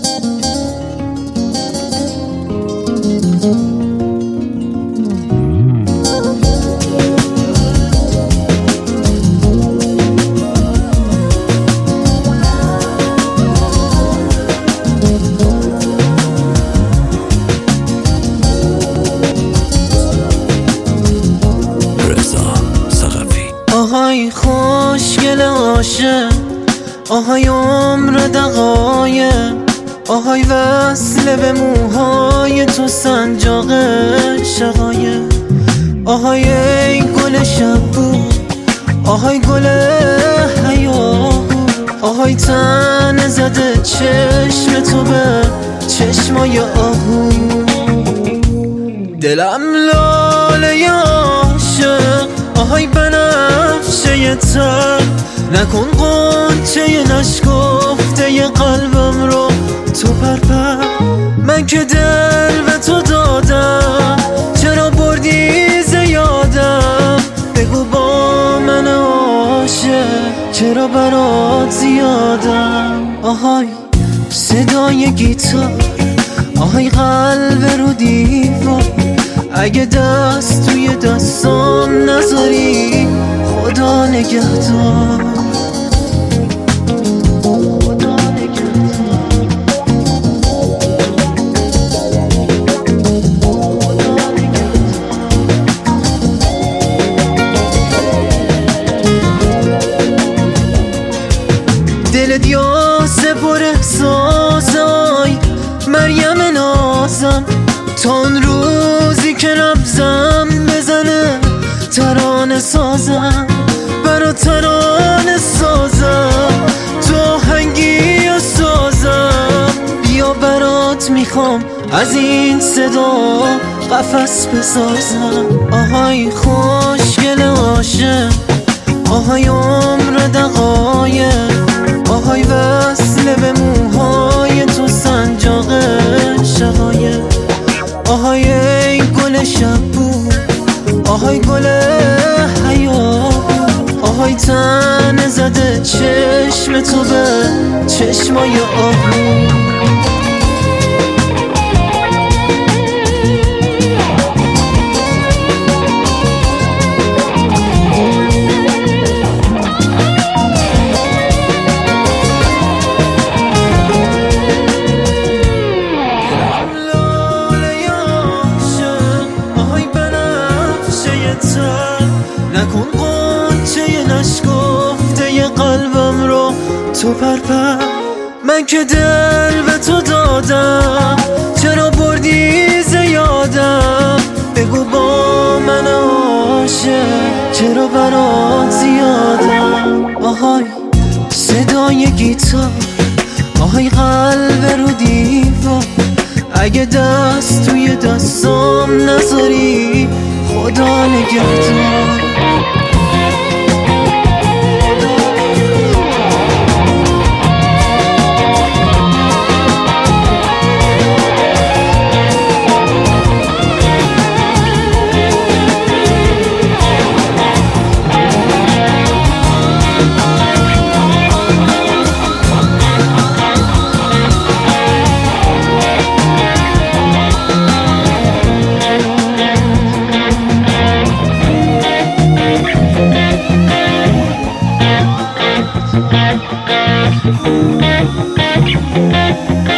آهای خوشگل عاشق، آهای عمر دقایق، آهای وصله به موهای تو سنجاق شقایق، آهای ای گل شبو، آهای گل حیا، آهای تن زده چشم تو به چشمای آهو. دلم لاله عاشق، آهای بنفشه تر، نکن غنچه نشکفته قلبم رو تو پرپر. من که دل به تو دادم، چرا بردی زیادم؟ بگو با من عاشق، چرا برات زیادم؟ آهای صدای گیتار، آهای قلب رو دیوار، اگه دست توی دستام نذاری خدا نگهدار. دلت یاسه پر احساسای مریم نازم، تا اون روزی که نبزم بزنه ترانه سازم، برا ترانه سازم، تو هنگی سازم. بیا برات میخوام از این صدا قفس بسازم. آهای خوشگل عاشق، آهای عمر دقایق، آهای وصله به موهای تو سنجاق شقایق، آهای ای گل شبو، آهای گل حیا، آهای تن زده چشم تو به چشمای آهو. نکن غنچه نشکفته قلبم رو تو پرپر. من که دل به تو دادم، چرا بردی زیادم؟ بگو با من عاشق، چرا برات زیادم؟ آهای صدای گیتار، آهای قلب رو دیوار، اگه دست توی دستام نذاری خدا نگهدار. Thank you.